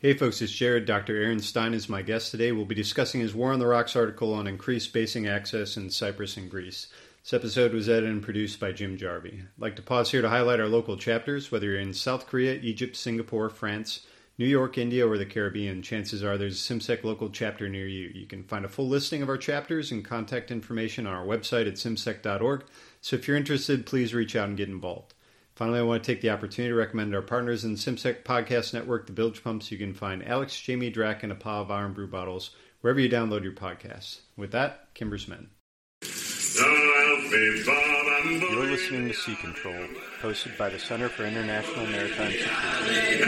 Hey folks, it's Jared. Dr. Aaron Stein is my guest today. We'll be discussing his War on the Rocks article on increased basing access in Cyprus and Greece. This episode was edited and produced by Jim Jarvie. I'd like to pause here to highlight our local chapters. Whether you're in South Korea, Egypt, Singapore, France, New York, India, or the Caribbean, chances are there's a CIMSEC local chapter near you. You can find a full listing of our chapters and contact information on our website at cimsec.org. So if you're interested, please reach out and get involved. Finally, I want to take the opportunity to recommend our partners in the CIMSEC Podcast Network, the Bilge Pumps. You can find Alex, Jamie, Drac, and a pile of Iron Brew bottles wherever you download your podcasts. With that, Kimber's Men. You're listening to Sea Control, hosted by the Center for International Maritime Security.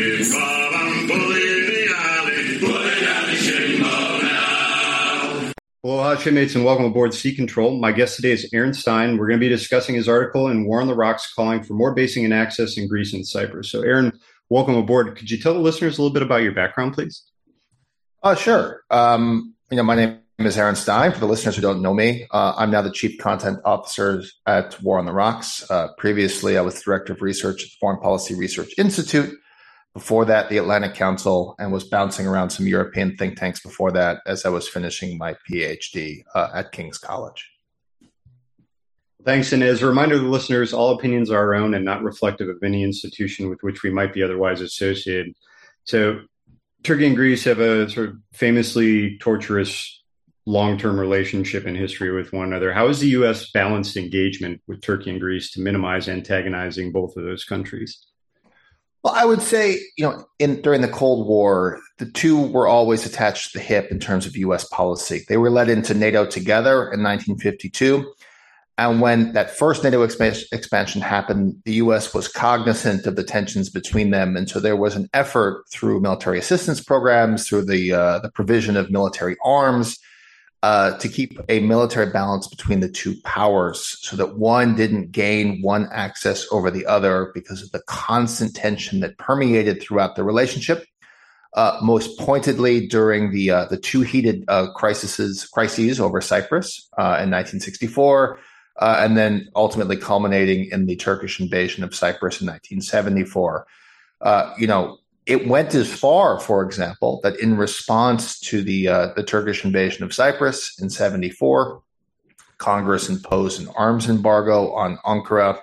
Aloha, shipmates, and welcome aboard Sea Control. My guest today is Aaron Stein. We're going to be discussing his article in War on the Rocks, calling for more basing and access in Greece and Cyprus. So, Aaron, welcome aboard. Could you tell the listeners a little bit about your background, please? Sure. My name is Aaron Stein. For the listeners who don't know me, I'm now the Chief Content Officer at War on the Rocks. Previously, I was the Director of Research at the Foreign Policy Research Institute. Before that, the Atlantic Council, and was bouncing around some European think tanks before that as I was finishing my PhD at King's College. Thanks. And as a reminder to the listeners, all opinions are our own and not reflective of any institution with which we might be otherwise associated. So Turkey and Greece have a sort of famously torturous long-term relationship in history with one another. How has the U.S. balanced engagement with Turkey and Greece to minimize antagonizing both of those countries? Well, I would say, during the Cold War, the two were always attached to the hip in terms of U.S. policy. They were led into NATO together in 1952. And when that first NATO expansion happened, the U.S. was cognizant of the tensions between them. And so there was an effort through military assistance programs, through the provision of military arms, to keep a military balance between the two powers so that one didn't gain one access over the other because of the constant tension that permeated throughout the relationship. Most pointedly during the two heated crises over Cyprus in 1964, and then ultimately culminating in the Turkish invasion of Cyprus in 1974. It went as far, for example, that in response to the Turkish invasion of Cyprus in 1974, Congress imposed an arms embargo on Ankara.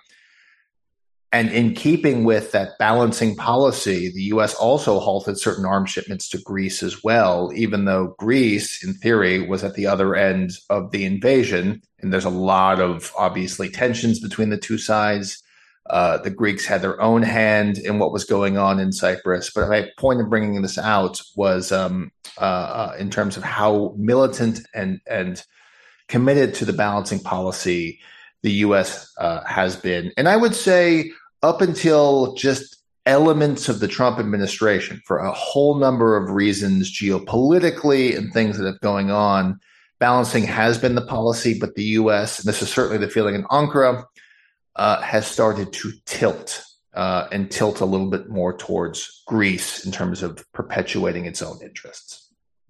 And in keeping with that balancing policy, the U.S. also halted certain arms shipments to Greece as well, even though Greece, in theory, was at the other end of the invasion. And there's a lot of, obviously, tensions between the two sides. The Greeks had their own hand in what was going on in Cyprus. But my point of bringing this out was in terms of how militant and committed to the balancing policy the U.S. has been. And I would say up until just elements of the Trump administration, for a whole number of reasons, geopolitically and things that have going on, balancing has been the policy. But the U.S., and this is certainly the feeling in Ankara, has started to tilt a little bit more towards Greece in terms of perpetuating its own interests.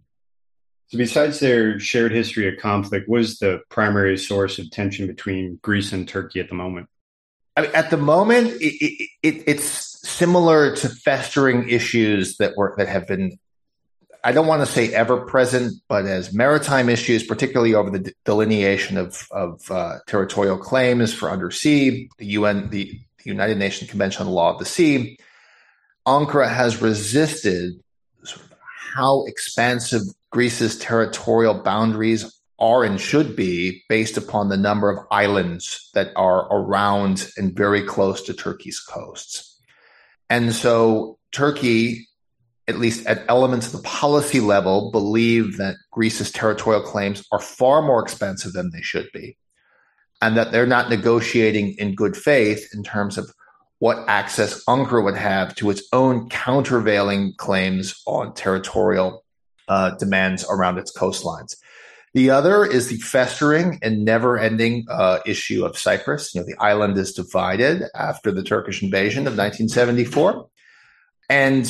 So besides their shared history of conflict, what is the primary source of tension between Greece and Turkey at the moment? I mean, at the moment, it's similar to festering issues that have been, I don't want to say ever present, but as maritime issues, particularly over the delineation of territorial claims for undersea, the United Nations Convention on the Law of the Sea. Ankara has resisted sort of how expansive Greece's territorial boundaries are and should be based upon the number of islands that are around and very close to Turkey's coasts. And so Turkey, at least at elements of the policy level, believe that Greece's territorial claims are far more expensive than they should be, and that they're not negotiating in good faith in terms of what access Ankara would have to its own countervailing claims on territorial demands around its coastlines. The other is the festering and never-ending issue of Cyprus. The island is divided after the Turkish invasion of 1974. And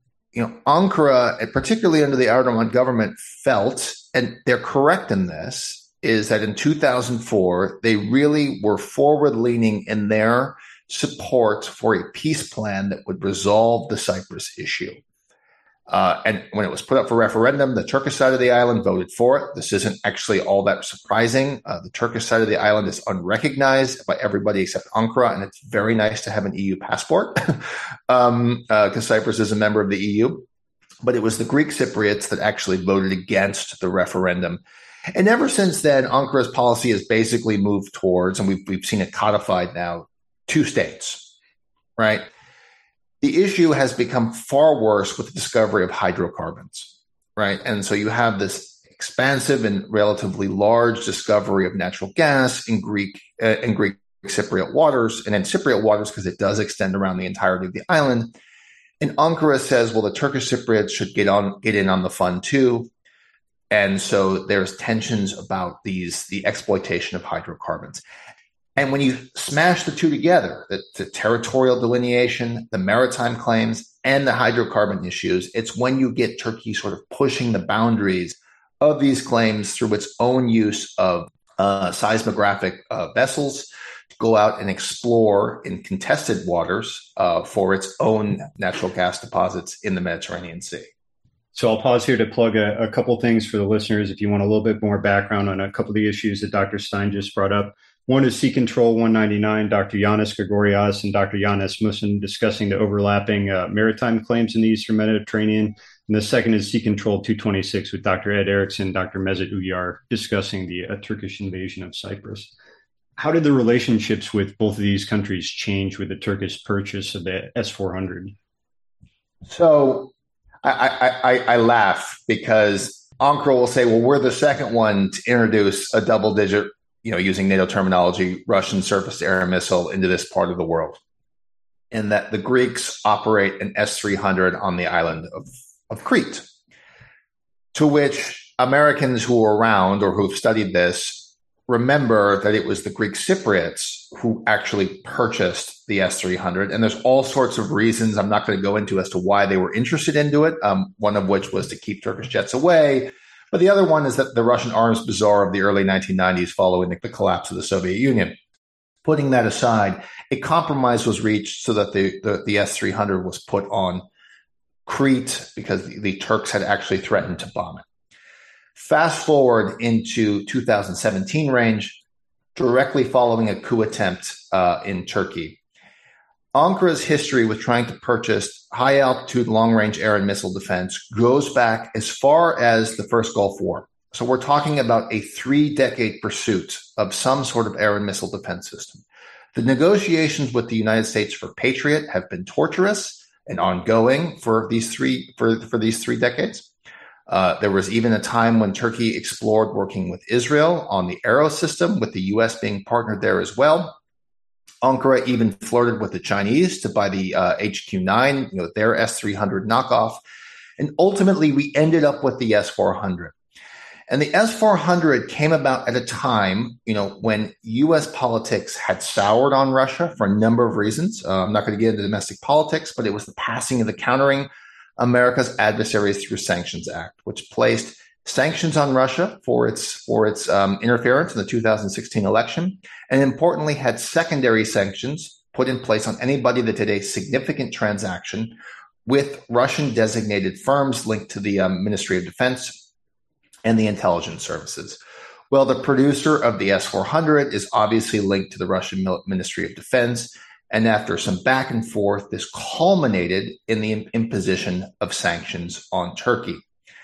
Ankara, particularly under the Erdogan government, felt, and they're correct in this, is that in 2004, they really were forward-leaning in their support for a peace plan that would resolve the Cyprus issue. And when it was put up for referendum, the Turkish side of the island voted for it. This isn't actually all that surprising. The Turkish side of the island is unrecognized by everybody except Ankara, and it's very nice to have an EU passport because Cyprus is a member of the EU. But it was the Greek Cypriots that actually voted against the referendum. And ever since then, Ankara's policy has basically moved towards, and we've seen it codified now, 2 states, right? The issue has become far worse with the discovery of hydrocarbons, right? And so you have this expansive and relatively large discovery of natural gas in Greek Cypriot waters, and in Cypriot waters because it does extend around the entirety of the island. And Ankara says, well, the Turkish Cypriots should get in on the fun too. And so there's tensions about the exploitation of hydrocarbons. And when you smash the two together, the territorial delineation, the maritime claims, and the hydrocarbon issues, it's when you get Turkey sort of pushing the boundaries of these claims through its own use of seismographic vessels to go out and explore in contested waters for its own natural gas deposits in the Mediterranean Sea. So I'll pause here to plug a couple things for the listeners if you want a little bit more background on a couple of the issues that Dr. Stein just brought up. One is Sea Control 199, Dr. Yanis Gregorias and Dr. Yanis Musin discussing the overlapping maritime claims in the Eastern Mediterranean. And the second is Sea Control 226 with Dr. Ed Erickson, Dr. Mesut Uyar discussing the Turkish invasion of Cyprus. How did the relationships with both of these countries change with the Turkish purchase of the S-400? So I laugh because Ankara will say, well, we're the second one to introduce a double-digit, using NATO terminology, Russian surface-to-air missile into this part of the world. And that the Greeks operate an S-300 on the island of Crete, to which Americans who were around or who've studied this remember that it was the Greek Cypriots who actually purchased the S-300. And there's all sorts of reasons I'm not going to go into as to why they were interested into it, one of which was to keep Turkish jets away. But the other one is that the Russian arms bazaar of the early 1990s following the collapse of the Soviet Union. Putting that aside, a compromise was reached so that the S-300 was put on Crete because the Turks had actually threatened to bomb it. Fast forward into 2017 range, directly following a coup attempt in Turkey. Ankara's history with trying to purchase high-altitude, long-range air and missile defense goes back as far as the first Gulf War. So we're talking about a 3-decade pursuit of some sort of air and missile defense system. The negotiations with the United States for Patriot have been torturous and ongoing for these three decades. There was even a time when Turkey explored working with Israel on the Arrow system, with the U.S. being partnered there as well. Ankara even flirted with the Chinese to buy the HQ-9, their S-300 knockoff. And ultimately, we ended up with the S-400. And the S-400 came about at a time, when U.S. politics had soured on Russia for a number of reasons. I'm not going to get into domestic politics, but it was the passing of the Countering America's Adversaries Through Sanctions Act, which placed sanctions on Russia for its interference in the 2016 election, and importantly had secondary sanctions put in place on anybody that did a significant transaction with Russian designated firms linked to the Ministry of Defense and the intelligence services. Well, the producer of the S-400 is obviously linked to the Russian Ministry of Defense. And after some back and forth, this culminated in the imposition of sanctions on Turkey.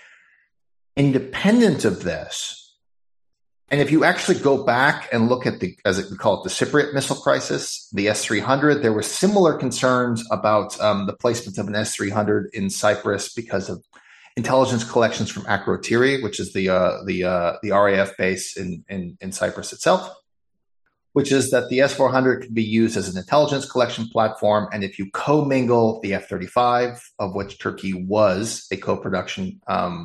Independent of this, and if you actually go back and look at as we call it, the Cypriot missile crisis, the S-300, there were similar concerns about the placement of an S-300 in Cyprus because of intelligence collections from Akrotiri, which is the RAF base in Cyprus itself, which is that the S-400 can be used as an intelligence collection platform. And if you commingle the F-35, of which Turkey was a co-production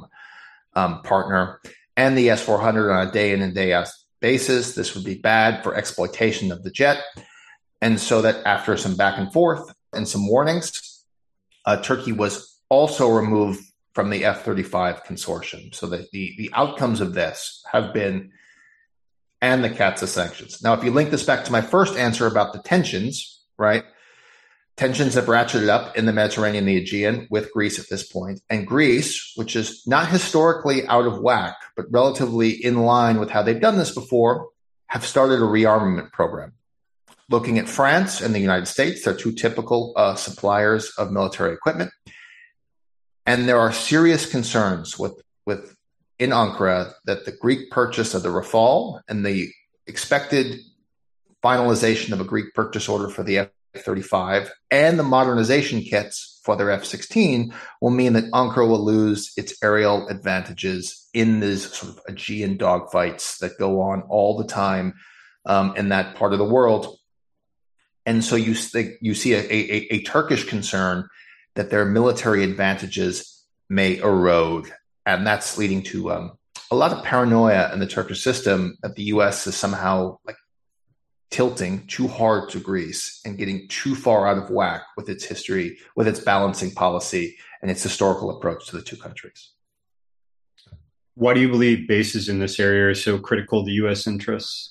partner, and the S-400 on a day in and day out basis, this would be bad for exploitation of the jet. And so that after some back and forth and some warnings, Turkey was also removed from the F-35 consortium. So that the outcomes of this have been, and the CAATSA sanctions. Now, if you link this back to my first answer about the tensions, right? tensions have ratcheted up in the Mediterranean and the Aegean with Greece at this point. And Greece, which is not historically out of whack, but relatively in line with how they've done this before, have started a rearmament program. Looking at France and the United States, they're two typical suppliers of military equipment. And there are serious concerns with in Ankara that the Greek purchase of the Rafale and the expected finalization of a Greek purchase order for the F-35 and the modernization kits for their F-16 will mean that Ankara will lose its aerial advantages in these sort of Aegean dogfights that go on all the time in that part of the world. And so you see a Turkish concern that their military advantages may erode. And that's leading to a lot of paranoia in the Turkish system that the U.S. is somehow like tilting too hard to Greece and getting too far out of whack with its history, with its balancing policy and its historical approach to the two countries. Why do you believe bases in this area are so critical to U.S. interests?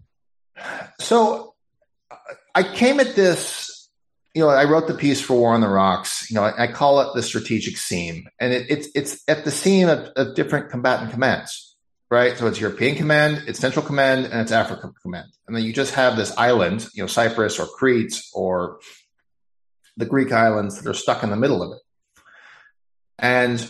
So I came at this, I wrote the piece for War on the Rocks. I call it the strategic seam, and it's at the seam of different combatant commands, right? So it's European command, it's Central Command, and it's Africa Command. And then you just have this island, Cyprus or Crete or the Greek islands that are stuck in the middle of it. And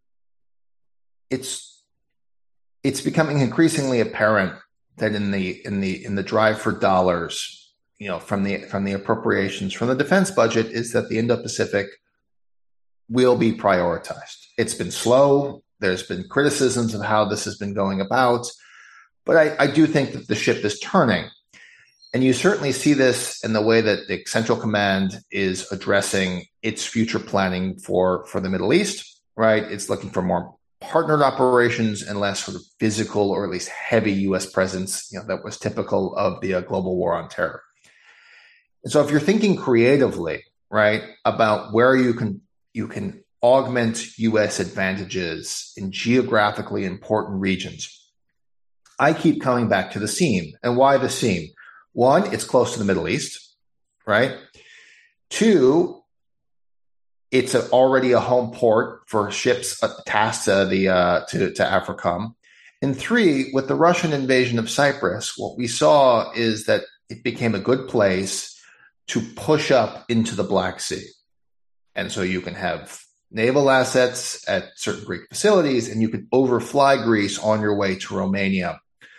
it's becoming increasingly apparent that in the drive for dollars, from the appropriations from the defense budget, is that the Indo-Pacific will be prioritized. It's been slow. There's been criticisms of how this has been going about, but I do think that the ship is turning. And you certainly see this in the way that the Central Command is addressing its future planning for the Middle East, right? It's looking for more partnered operations and less sort of physical or at least heavy U.S. presence, that was typical of the global war on terror. And so if you're thinking creatively, right, about where you can augment U.S. advantages in geographically important regions, I keep coming back to the seam. And why the seam? One, it's close to the Middle East, right? Two, it's already a home port for ships tasked to AFRICOM. And three, with the Russian invasion of Cyprus, what we saw is that it became a good place to push up into the Black Sea. And so you can have naval assets at certain Greek facilities, and you can overfly Greece on your way to Romania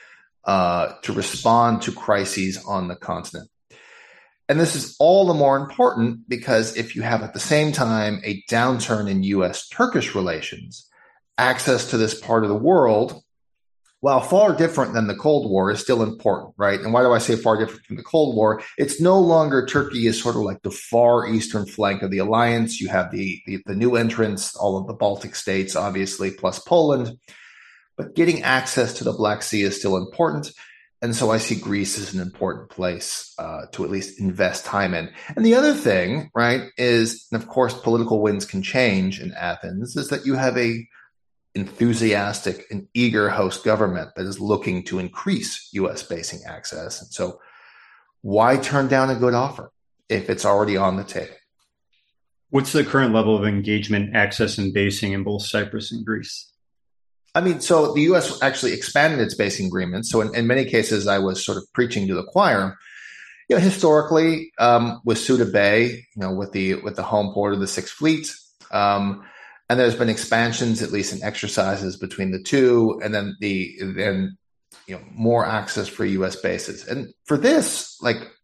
to respond to crises on the continent. And this is all the more important because if you have at the same time a downturn in U.S.-Turkish relations, access to this part of the world, while far different than the Cold War, is still important, right? And why do I say far different from the Cold War? It's no longer Turkey is sort of like the far eastern flank of the alliance. You have the new entrants, all of the Baltic states, obviously, plus Poland. But getting access to the Black Sea is still important. And so I see Greece as an important place to at least invest time in. And the other thing, right, is, and of course, political winds can change in Athens, is that you have a enthusiastic and eager host government that is looking to increase U.S. basing access. And so why turn down a good offer if it's already on the table? What's the current level of engagement, access, and basing in both Cyprus and Greece? I mean, so the U.S. actually expanded its basing agreements. So in many cases, I was sort of preaching to the choir. Historically, with Suda Bay, with the home port of the Sixth Fleet, and there's been expansions, at least in exercises between the two, and then more access for U.S. bases. And for this,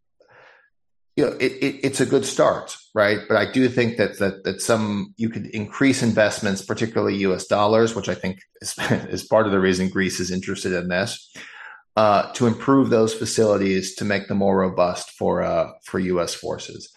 it's a good start, right? But I do think that some you could increase investments, particularly U.S. dollars, which I think is part of the reason Greece is interested in this, to improve those facilities to make them more robust for U.S. forces.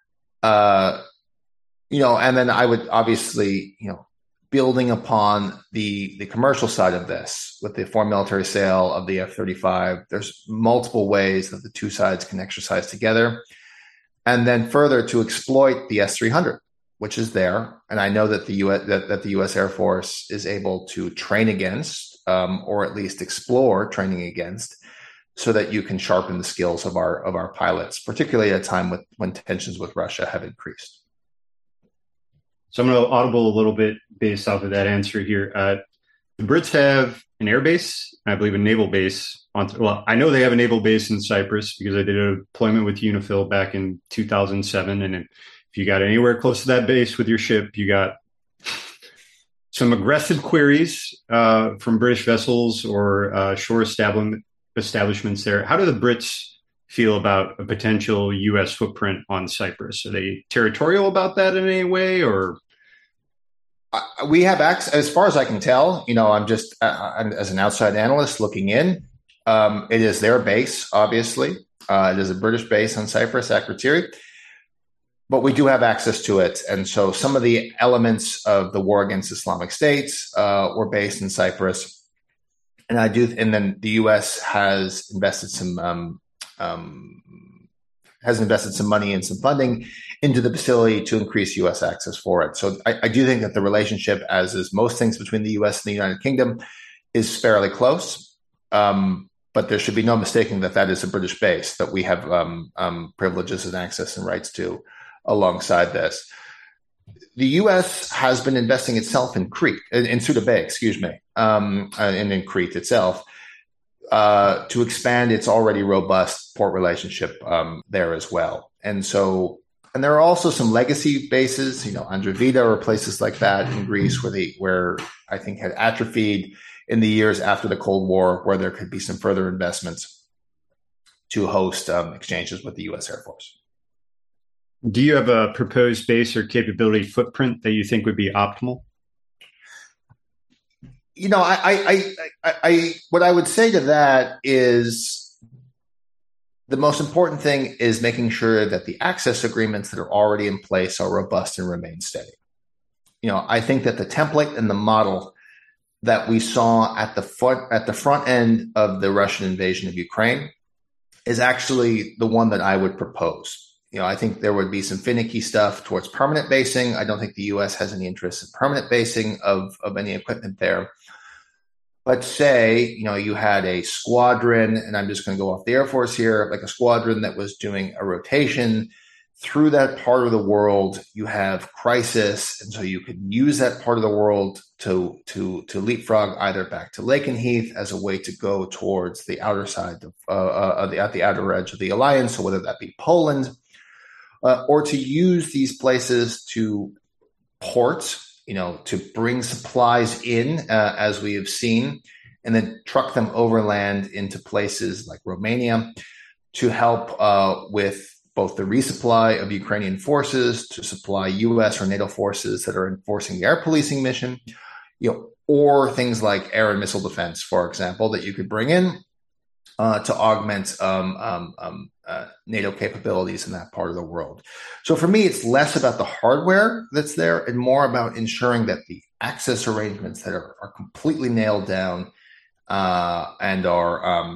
And then I would obviously, building upon the commercial side of this with the foreign military sale of the F-35, there's multiple ways that the two sides can exercise together. And then further to exploit the S-300, which is there. And I know that the U.S. Air Force is able to train against, or at least explore training against so that you can sharpen the skills of our pilots, particularly at a time when tensions with Russia have increased. So I'm going to audible a little bit based off of that answer here. The Brits have an air base, I believe a naval base. I know they have a naval base in Cyprus because I did a deployment with UNIFIL back in 2007. And if you got anywhere close to that base with your ship, you got some aggressive queries from British vessels or shore establishments there. How do the Brits feel about a potential U.S. footprint on Cyprus? Are they territorial about that in any way, or? We have access, as far as I can tell. I'm just as an outside analyst looking in. It is their base, obviously. It is a British base on Cyprus, Akrotiri, but we do have access to it. And so some of the elements of the war against Islamic States were based in Cyprus, and then the U.S. has invested some money and some funding into the facility to increase U.S. access for it. So I do think that the relationship, as is most things between the U.S. and the United Kingdom, is fairly close. But there should be no mistaking that is a British base that we have privileges and access and rights to alongside this. The U.S. has been investing itself in Crete, in Suda Bay, and in Crete itself, to expand its already robust port relationship there as well. And there are also some legacy bases, Andravida or places like that in Greece where I think had atrophied in the years after the Cold War, where there could be some further investments to host exchanges with the U.S. Air Force. Do you have a proposed base or capability footprint that you think would be optimal? What I would say to that is the most important thing is making sure that the access agreements that are already in place are robust and remain steady. I think that the template and the model that we saw at the front end of the Russian invasion of Ukraine is actually the one that I would propose. I think there would be some finicky stuff towards permanent basing. I don't think the U.S. has any interest in permanent basing of any equipment there. But say, you had a squadron, and I'm just going to go off the Air Force here, like a squadron that was doing a rotation through that part of the world. You have crisis, and so you could use that part of the world to leapfrog either back to Lakenheath as a way to go towards the outer side at the outer edge of the alliance, so whether that be Poland, or to use these places to port, to bring supplies in, as we have seen, and then truck them overland into places like Romania to help with both the resupply of Ukrainian forces, to supply U.S. or NATO forces that are enforcing the air policing mission, or things like air and missile defense, for example, that you could bring in to augment NATO capabilities in that part of the world. So for me, it's less about the hardware that's there and more about ensuring that the access arrangements that are completely nailed down and are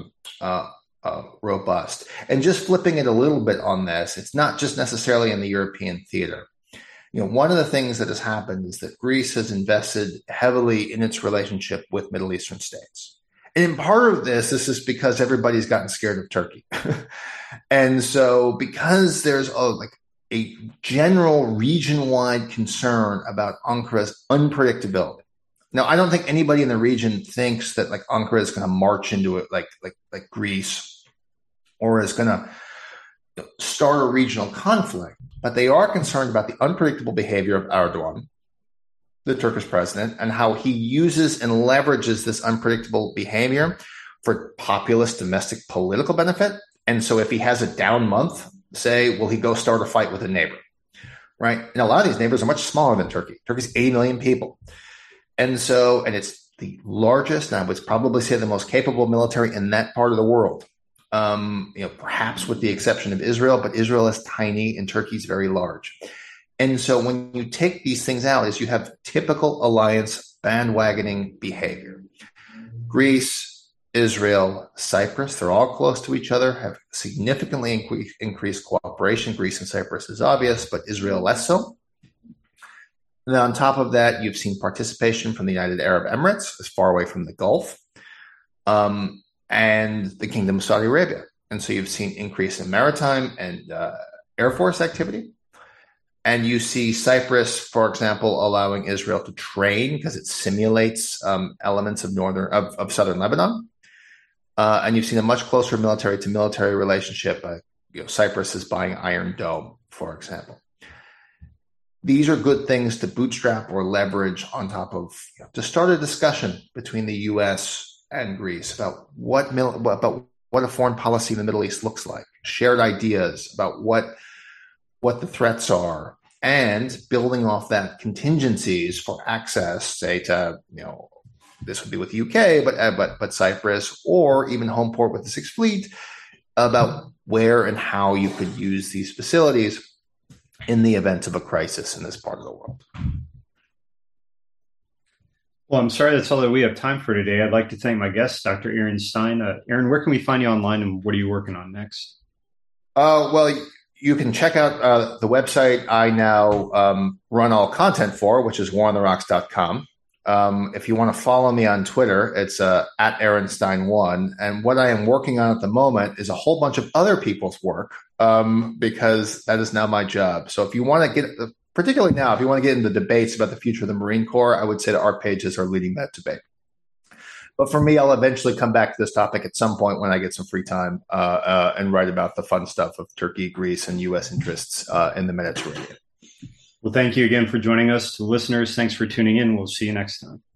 robust. And just flipping it a little bit on this, it's not just necessarily in the European theater. One of the things that has happened is that Greece has invested heavily in its relationship with Middle Eastern states. And part of this is because everybody's gotten scared of Turkey. And so because there's a general region-wide concern about Ankara''s unpredictability. Now, I don't think anybody in the region thinks that Ankara is going to march into it like Greece or is going to start a regional conflict, but they are concerned about the unpredictable behavior of Erdogan, the Turkish president, and how he uses and leverages this unpredictable behavior for populist domestic political benefit. And so if he has a down month, say, will he go start a fight with a neighbor, right? And a lot of these neighbors are much smaller than Turkey. Turkey's 80 million people. And it's the largest, and I would probably say the most capable military in that part of the world. Perhaps with the exception of Israel, but Israel is tiny and Turkey's very large. And so when you take these things out, is you have typical alliance bandwagoning behavior. Greece, Israel, Cyprus, they're all close to each other, have significantly increased cooperation. Greece and Cyprus is obvious, but Israel less so. And then on top of that, you've seen participation from the United Arab Emirates, as far away from the Gulf. and the Kingdom of Saudi Arabia. And so you've seen increase in maritime and Air Force activity. And you see Cyprus, for example, allowing Israel to train because it simulates elements of southern Lebanon. And you've seen a much closer military-to-military relationship. Cyprus is buying Iron Dome, for example. These are good things to bootstrap or leverage on top of to start a discussion between the U.S. and Greece about what a foreign policy in the Middle East looks like, shared ideas about what the threats are, and building off that contingencies for access, say to this would be with the UK, but Cyprus, or even home port with the Sixth Fleet, about where and how you could use these facilities in the event of a crisis in this part of the world. Well, I'm sorry that's all that we have time for today. I'd like to thank my guest, Dr. Aaron Stein. Aaron, where can we find you online, and what are you working on next? Well, you can check out the website I now run all content for, which is warontherocks.com. If you want to follow me on Twitter, it's at AaronStein1. And what I am working on at the moment is a whole bunch of other people's work because that is now my job. So if you want to get, particularly now, if you want to get into debates about the future of the Marine Corps, I would say that our pages are leading that debate. But for me, I'll eventually come back to this topic at some point when I get some free time and write about the fun stuff of Turkey, Greece, and U.S. interests in the Mediterranean. Well, thank you again for joining us. To listeners, thanks for tuning in. We'll see you next time.